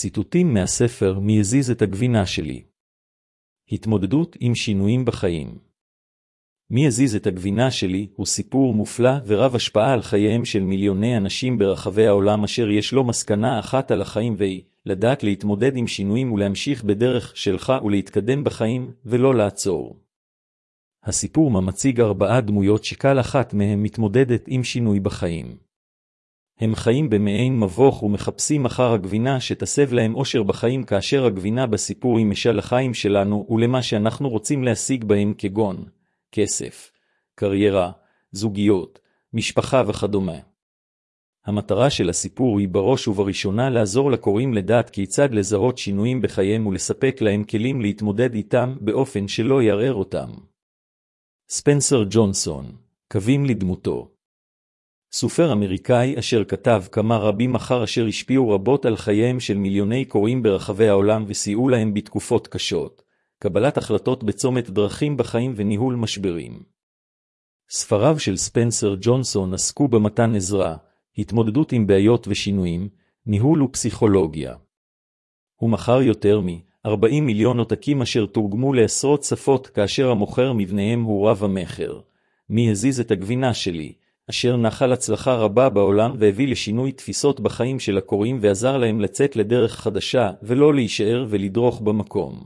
ציטוטים מהספר מי הזיז את הגבינה שלי. התמודדות עם שינויים בחיים. מי הזיז את הגבינה שלי הוא סיפור מופלא ורב השפעה על חייהם של מיליוני אנשים ברחבי העולם אשר יש לו מסקנה אחת על החיים והיא לדעת להתמודד עם שינויים ולהמשיך בדרך שלך ולהתקדם בחיים ולא לעצור. הסיפור מציג 4 דמויות שכל אחת מהן מתמודדת עם שינוי בחיים. הם חיים במעין מבוך ומחפשים אחר הגבינה שתסב להם אושר בחיים כאשר הגבינה בסיפור היא משל החיים שלנו ולמה שאנחנו רוצים להשיג בהם כגון, כסף, קריירה, זוגיות, משפחה וכדומה. המטרה של הסיפור היא בראש ובראשונה לעזור לקוראים לדעת כיצד לזהות שינויים בחייהם ולספק להם כלים להתמודד איתם באופן שלא יערער אותם. ספנסר ג'ונסון, קווים לדמותו. סופר אמריקאי אשר כתב כמה רבים אחר אשר השפיעו רבות על חייהם של מיליוני קוראים ברחבי העולם וסייעו להם בתקופות קשות, קבלת החלטות בצומת דרכים בחיים וניהול משברים. ספריו של ספנסר ג'ונסון עסקו במתן עזרה, התמודדות עם בעיות ושינויים, ניהול ופסיכולוגיה. הוא מכר יותר מ-40 מיליון עותקים אשר תורגמו לעשרות שפות כאשר המוכר מבניהם הוא רב המחר. מי הזיז את הגבינה שלי, אשר נחל הצלחה רבה בעולם והביא לשינוי תפיסות בחיים של הקוראים ועזר להם לצאת לדרך חדשה ולא להישאר ולדרוך במקום.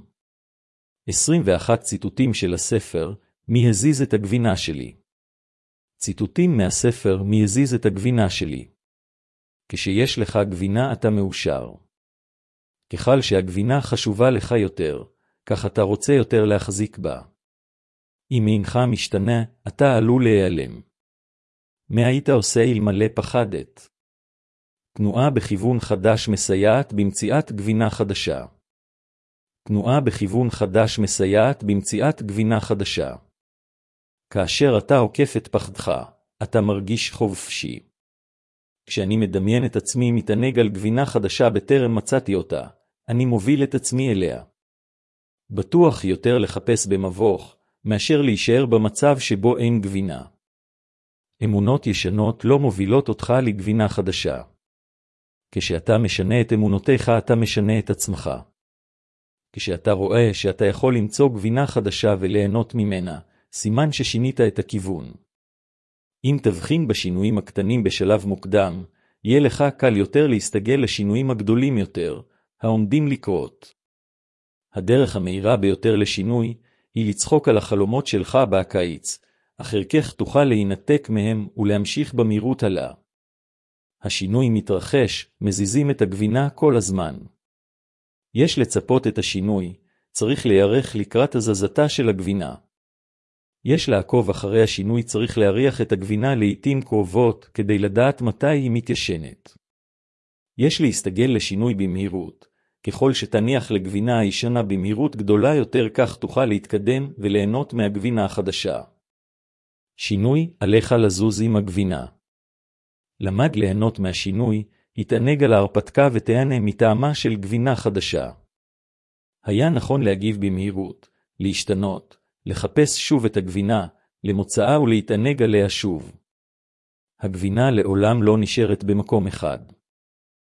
21 ציטוטים של הספר, מי הזיז את הגבינה שלי. ציטוטים מהספר מי הזיז את הגבינה שלי. כשיש לך גבינה אתה מאושר. ככל שהגבינה חשובה לך יותר, כך אתה רוצה יותר להחזיק בה. אם אינך משתנה, אתה עלול להיעלם. מה היית עושה אלמלא פחדת? תנועה בכיוון חדש מסייעת במציאת גבינה חדשה. תנועה בכיוון חדש מסייעת במציאת גבינה חדשה. כאשר אתה עוקף את פחדך, אתה מרגיש חופשי. כשאני מדמיין את עצמי מתענג על גבינה חדשה בטרם מצאתי אותה, אני מוביל את עצמי אליה. בטוח יותר לחפש במבוך, מאשר להישאר במצב שבו אין גבינה. אמונות ישנות לא מובילות אותך לגבינה חדשה. כשאתה משנה את אמונותיך אתה משנה את עצמך. כשאתה רואה שאתה יכול למצוא גבינה חדשה וליהנות ממנה, סימן ששינית את הכיוון. אם תבחין בשינויים הקטנים בשלב מוקדם, יהיה לך קל יותר להסתגל לשינויים הגדולים יותר, העומדים לקרות. הדרך המהירה ביותר לשינוי, היא לצחוק על החלומות שלך בקיץ, אחר כך תוכל להינתק מהם ולהמשיך במהירות עלה. השינוי מתרחש, מזיזים את הגבינה כל הזמן. יש לצפות את השינוי, צריך להיערך לקראת הזזתה של הגבינה. יש לעקוב אחרי השינוי, צריך להריח את הגבינה לעתים קרובות כדי לדעת מתי היא מתיישנת. יש להסתגל לשינוי במהירות. ככל שתניח לגבינה הישנה במהירות גדולה יותר כך תוכל להתקדם וליהנות מהגבינה החדשה. שינוי, עליך לזוז עם הגבינה. למד ליהנות מהשינוי, התענג על ההרפתקה ותענה מטעמה של גבינה חדשה. היה נכון להגיב במהירות, להשתנות, לחפש שוב את הגבינה, למוצאה ולהתענג עליה שוב. הגבינה לעולם לא נשארת במקום אחד.